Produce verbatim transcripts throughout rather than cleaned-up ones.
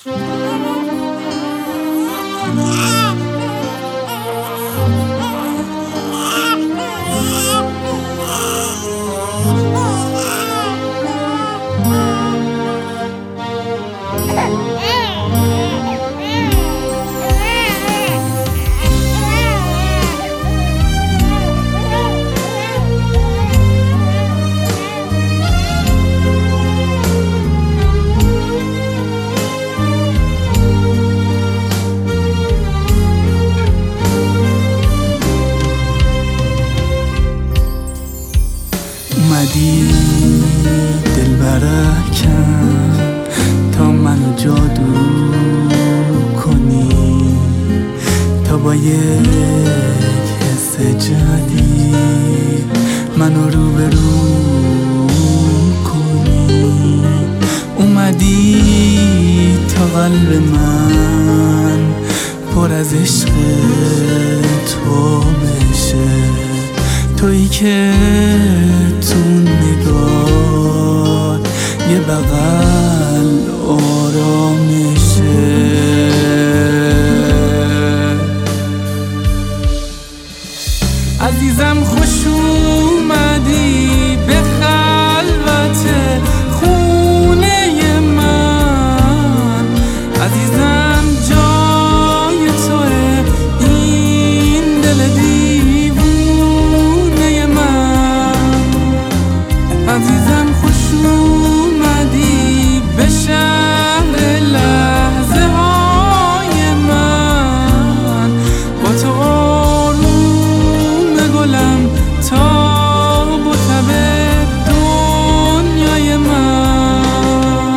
اومدی دل برکن تا منو جادو کنی، تا با یک حس جدید منو روبرو کنی. اومدی تا قلب من پر از عشق تو بشه، تویی که تو نگاه یه بغل آرامشه. عزیزم خوش اومدی به خلوت خونه من، عزیزم جای توه این دل دیوونه من. عزیزم خوش اومدی به شهر لحظه های من، با تو آروم گلم تا با تب دنیای من.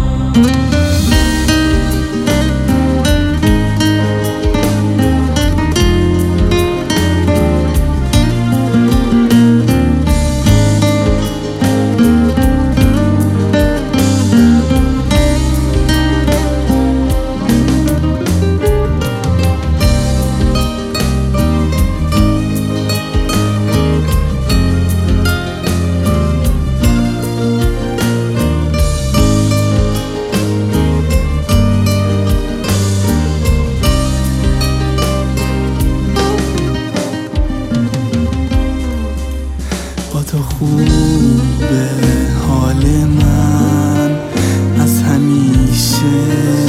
با تو خوبه حال من، از همیشه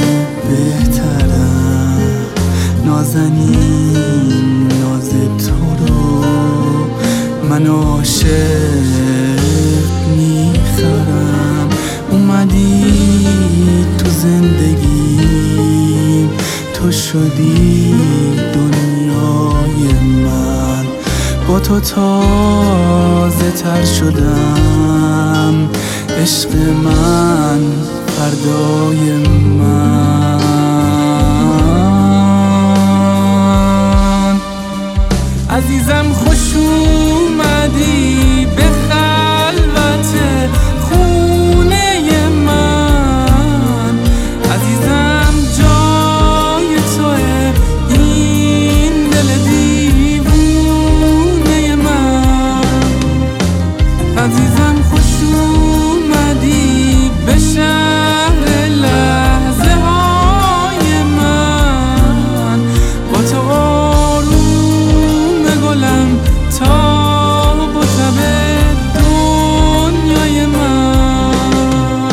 بهترم. نازنین ناز تو رو من عاشق میخرم. اومدی تو زندگیم، تو شدی دنیای من. با تو تازه تر شدم، عشق من فردای من. عزیزم خوش اومدی به خلوت خونه من، عزیزم جای توه این دل دیوونه من. عزیزم خوش اومدی به شهر لحظه های من، با تو آروم گلم تا با تب دنیای من.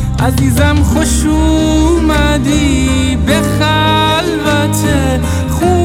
عزیزم خوش اومدی به خلوت